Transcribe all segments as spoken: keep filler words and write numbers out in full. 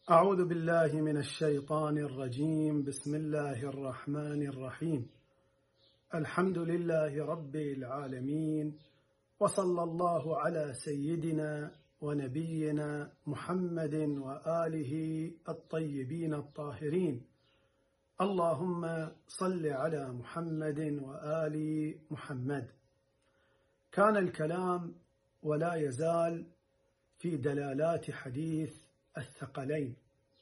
أعوذ بالله من الشيطان الرجيم. بسم الله الرحمن الرحيم. الحمد لله رب العالمين، وصلى الله على سيدنا ونبينا محمد وآله الطيبين الطاهرين. اللهم صل على محمد وآل محمد. كان الكلام ولا يزال في دلالات حديث الثقلين،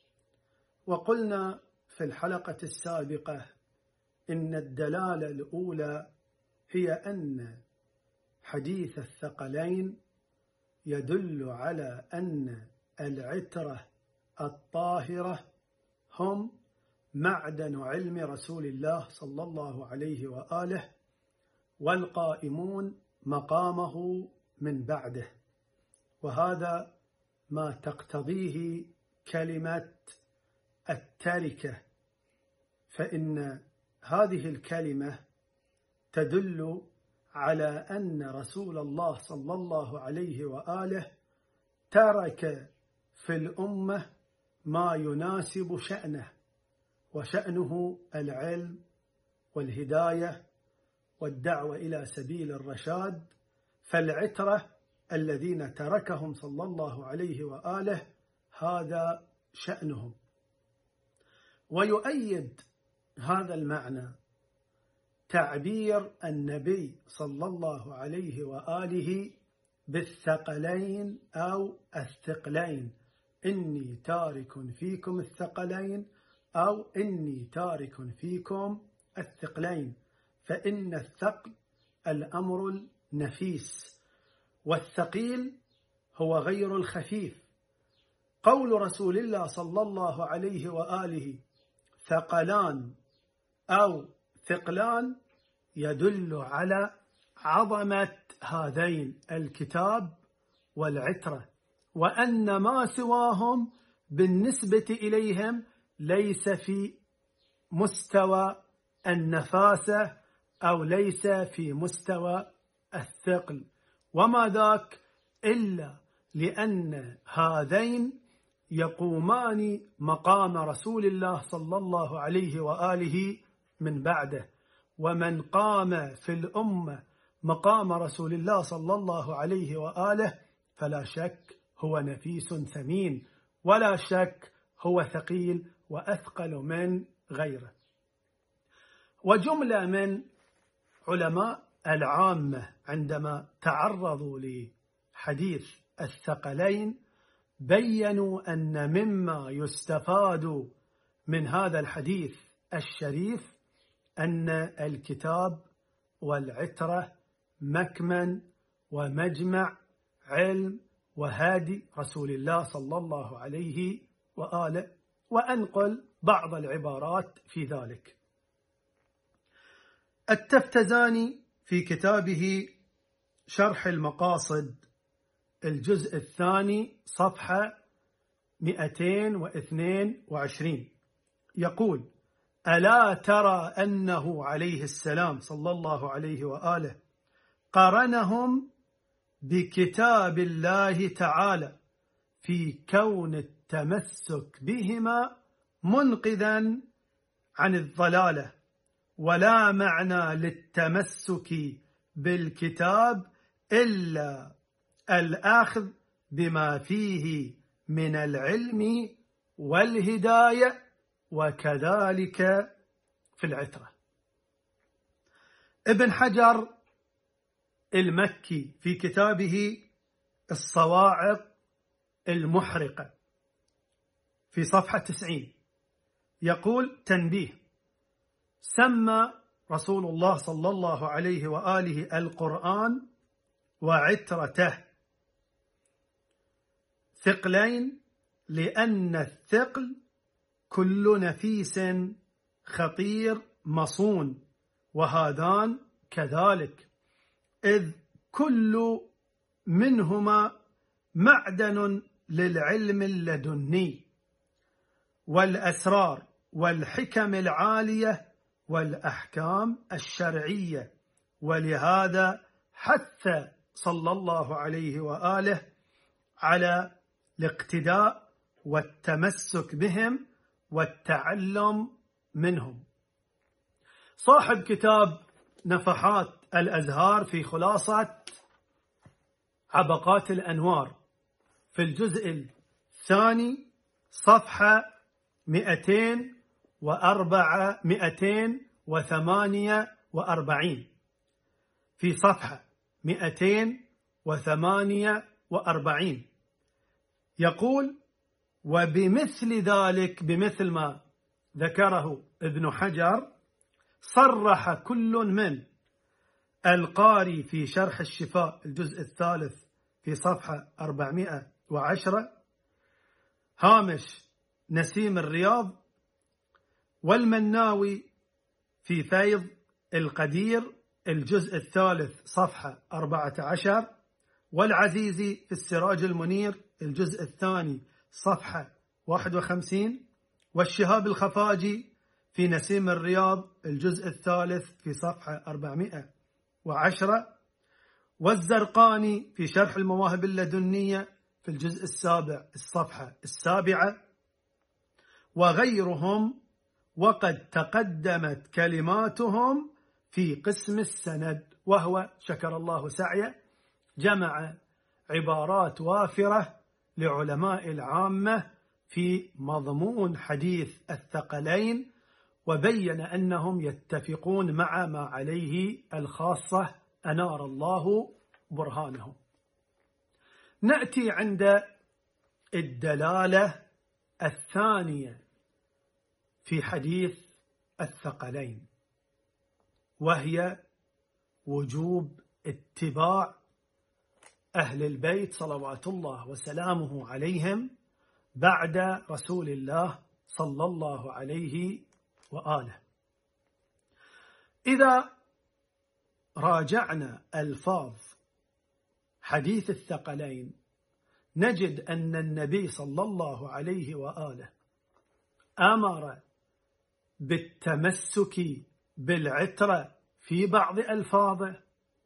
وقلنا في الحلقة السابقة إن الدلالة الأولى هي أن حديث الثقلين يدل على أن العترة الطاهرة هم معدن علم رسول الله صلى الله عليه وآله، والقائمون مقامه من بعده، وهذا ما تقتضيه كلمة التركة، فإن هذه الكلمة تدل على أن رسول الله صلى الله عليه وآله ترك في الأمة ما يناسب شأنه، وشأنه العلم والهداية والدعوة إلى سبيل الرشاد. فالعترة الذين تركهم صلى الله عليه وآله هذا شأنهم. ويؤيد هذا المعنى تعبير النبي صلى الله عليه وآله بالثقلين أو الثقلين، إني تارك فيكم الثقلين أو إني تارك فيكم الثقلين، فإن الثقل الأمر النفيس، والثقيل هو غير الخفيف. قول رسول الله صلى الله عليه وآله ثقلان أو ثقلان يدل على عظمة هذين الكتاب والعترة، وأن ما سواهم بالنسبة إليهم ليس في مستوى النفاسة أو ليس في مستوى الثقل، وما ذاك إلا لأن هذين يقومان مقام رسول الله صلى الله عليه وآله من بعده، ومن قام في الأمة مقام رسول الله صلى الله عليه وآله فلا شك هو نفيس ثمين، ولا شك هو ثقيل وأثقل من غيره. وجملة من علماء العامة عندما تعرضوا لحديث الثقلين بيّنوا أن مما يستفاد من هذا الحديث الشريف أن الكتاب والعترة مكمن ومجمع علم وهادي رسول الله صلى الله عليه وآله، وأنقل بعض العبارات في ذلك. التفتزاني في كتابه شرح المقاصد الجزء الثاني صفحة مئتين واثنين وعشرين يقول: ألا ترى أنه عليه السلام صلى الله عليه وآله قرنهم بكتاب الله تعالى في كون التمسك بهما منقذا عن الضلالة، ولا معنى للتمسك بالكتاب إلا الأخذ بما فيه من العلم والهداية، وكذلك في العترة. ابن حجر المكي في كتابه الصواعق المحرقة في صفحة تسعين يقول: تنبيه: سمى رسول الله صلى الله عليه وآله القرآن وعترته ثقلين، لأن الثقل كل نفيس خطير مصون، وهذان كذلك، إذ كل منهما معدن للعلم اللدني والأسرار والحكم العالية والأحكام الشرعية، ولهذا حث صلى الله عليه وآله على الاقتداء والتمسك بهم والتعلم منهم. صاحب كتاب نفحات الأزهار في خلاصة عبقات الأنوار في الجزء الثاني صفحة مئتين وأربعة مئتين وثمانية وأربعين، في صفحة مئتين وثمانية وأربعين يقول: وبمثل ذلك، بمثل ما ذكره ابن حجر، صرح كل من القاري في شرح الشفاء الجزء الثالث في صفحة أربعمائة وعشرة، هامش نسيم الرياض، والمناوي في فيض القدير الجزء الثالث صفحة أربعة عشر، والعزيزي في السراج المنير الجزء الثاني صفحة واحد وخمسين، والشهاب الخفاجي في نسيم الرياض الجزء الثالث في صفحة أربعمائة وعشرة، والزرقاني في شرح المواهب اللدنية في الجزء السابع الصفحة السابعة، وغيرهم، وقد تقدمت كلماتهم في قسم السند. وهو شكر الله سعيه جمع عبارات وافرة لعلماء العامة في مضمون حديث الثقلين، وبين أنهم يتفقون مع ما عليه الخاصة أنار الله برهانهم. نأتي عند الدلالة الثانية في حديث الثقلين، وهي وجوب اتباع أهل البيت صلوات الله وسلامه عليهم بعد رسول الله صلى الله عليه وآله. إذا راجعنا ألفاظ حديث الثقلين نجد أن النبي صلى الله عليه وآله أمر بالتمسك بالعترة في بعض ألفاظه،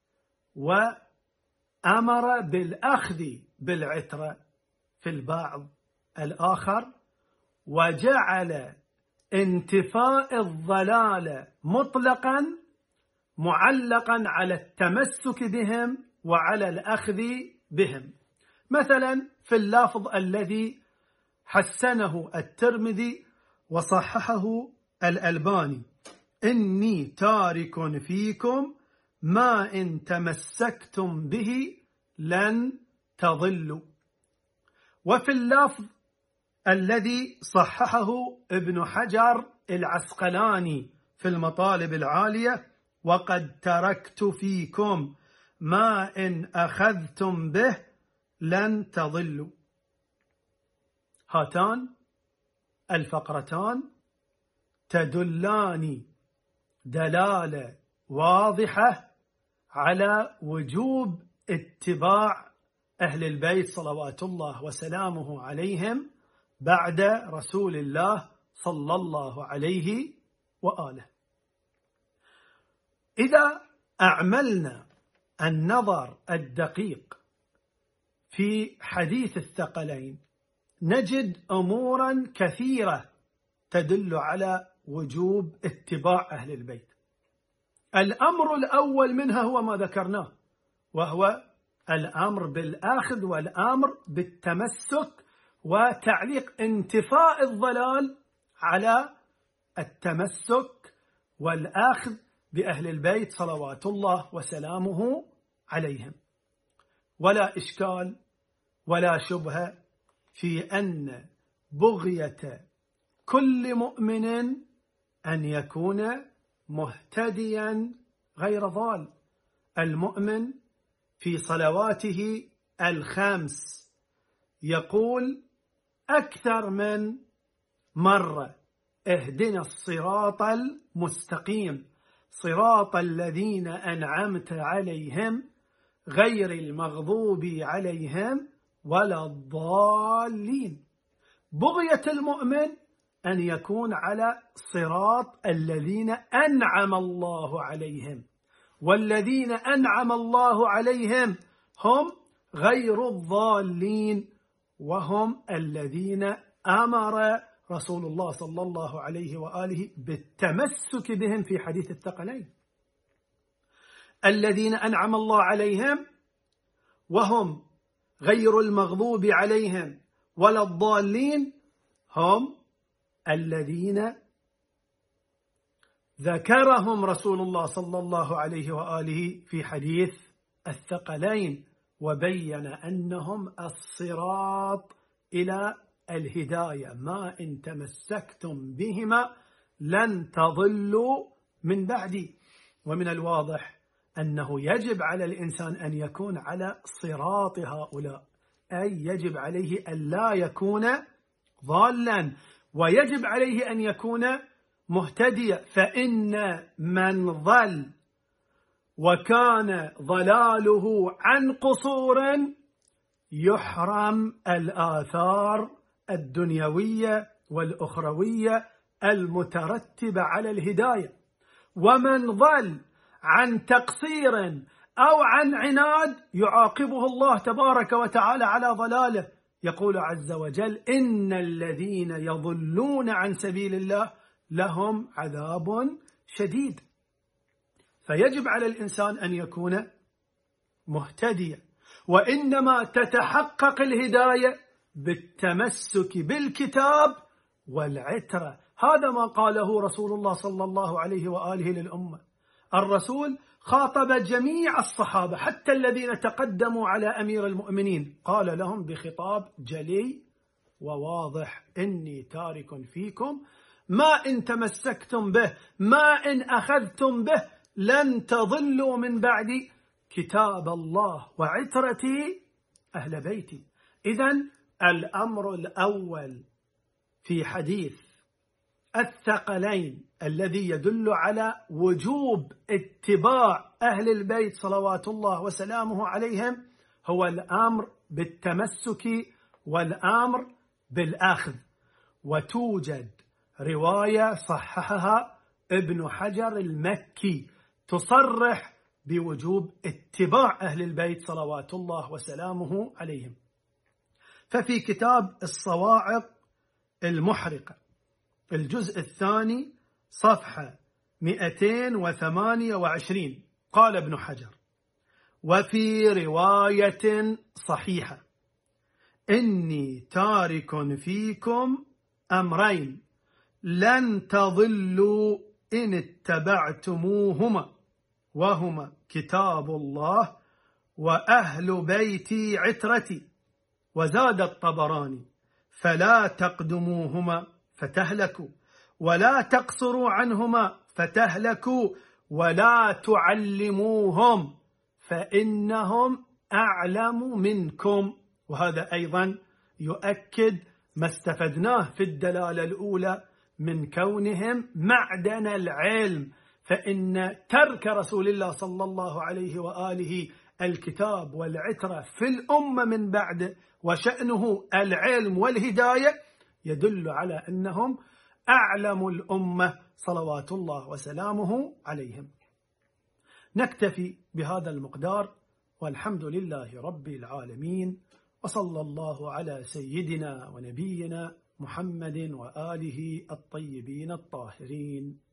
وأمر بالأخذ بالعترة في البعض الآخر، وجعل انتفاء الضلال مطلقا معلقا على التمسك بهم وعلى الأخذ بهم. مثلا في اللفظ الذي حسنه الترمذي وصححه الألباني: إني تارك فيكم ما إن تمسكتم به لن تضلوا. وفي اللفظ الذي صححه ابن حجر العسقلاني في المطالب العالية: وقد تركت فيكم ما إن أخذتم به لن تضلوا. هاتان الفقرتان تدلان دلالة واضحة على وجوب اتباع أهل البيت صلوات الله وسلامه عليهم بعد رسول الله صلى الله عليه وآله. إذا أعملنا النظر الدقيق في حديث الثقلين نجد أمورا كثيرة تدل على وجوب اتباع أهل البيت. الأمر الأول منها هو ما ذكرناه، وهو الأمر بالأخذ والأمر بالتمسك وتعليق انتفاء الضلال على التمسك والأخذ بأهل البيت صلوات الله وسلامه عليهم. ولا إشكال ولا شبهة في أن بغية كل مؤمن أن يكون مهتديا غير ضال. المؤمن في صلواته الخمس يقول أكثر من مرة: اهدنا الصراط المستقيم صراط الذين أنعمت عليهم غير المغضوب عليهم ولا الضالين. بغية المؤمن أن يكون على صراط الذين أنعم الله عليهم، والذين أنعم الله عليهم هم غير الضالين، وهم الذين أمر رسول الله صلى الله عليه وآله بالتمسك بهم في حديث الثقلين. الذين أنعم الله عليهم وهم غير المغضوب عليهم ولا الضالين هم الذين ذكرهم رسول الله صلى الله عليه وآله في حديث الثقلين، وبين أنهم الصراط إلى الهداية، ما إن تمسكتم بهما لن تضلوا من بعدي. ومن الواضح أنه يجب على الإنسان أن يكون على صراط هؤلاء، أي يجب عليه أن لا يكون ضالا، ويجب عليه أن يكون مهتديا، فإن من ضل وكان ضلاله عن قصور يحرم الآثار الدنيوية والأخروية المترتبة على الهداية. ومن ضل عن تقصير أو عن عناد يعاقبه الله تبارك وتعالى على ضلاله. يقول عز وجل: إن الذين يضلون عن سبيل الله لهم عذاب شديد. فيجب على الإنسان أن يكون مهتديا، وإنما تتحقق الهداية بالتمسك بالكتاب والعترة. هذا ما قاله رسول الله صلى الله عليه وآله للأمة. الرسول خاطب جميع الصحابة حتى الذين تقدموا على أمير المؤمنين، قال لهم بخطاب جلي وواضح: إني تارك فيكم ما إن تمسكتم به، ما إن أخذتم به لن تضلوا من بعدي كتاب الله وعترتي أهل بيتي. إذن الأمر الأول في حديث الثقلين الذي يدل على وجوب اتباع أهل البيت صلوات الله وسلامه عليهم هو الأمر بالتمسك والأمر بالأخذ. وتوجد رواية صححها ابن حجر المكي تصرح بوجوب اتباع أهل البيت صلوات الله وسلامه عليهم. ففي كتاب الصواعق المحرقة الجزء الثاني صفحة مئتين وثمانية وعشرين قال ابن حجر: وفي رواية صحيحة: إني تارك فيكم أمرين لن تضلوا إن اتبعتموهما، وهما كتاب الله وأهل بيتي عترتي. وزاد الطبراني: فلا تقدموهما فتهلكوا، ولا تقصروا عنهما فتهلكوا، ولا تعلموهم فإنهم أعلم منكم. وهذا أيضا يؤكد ما استفدناه في الدلالة الأولى من كونهم معدن العلم، فإن ترك رسول الله صلى الله عليه وآله الكتاب والعترة في الأمة من بعد وشأنه العلم والهداية يدل على أنهم أعلم الأمة صلوات الله وسلامه عليهم. نكتفي بهذا المقدار، والحمد لله رب العالمين، وصلى الله على سيدنا ونبينا محمد وآله الطيبين الطاهرين.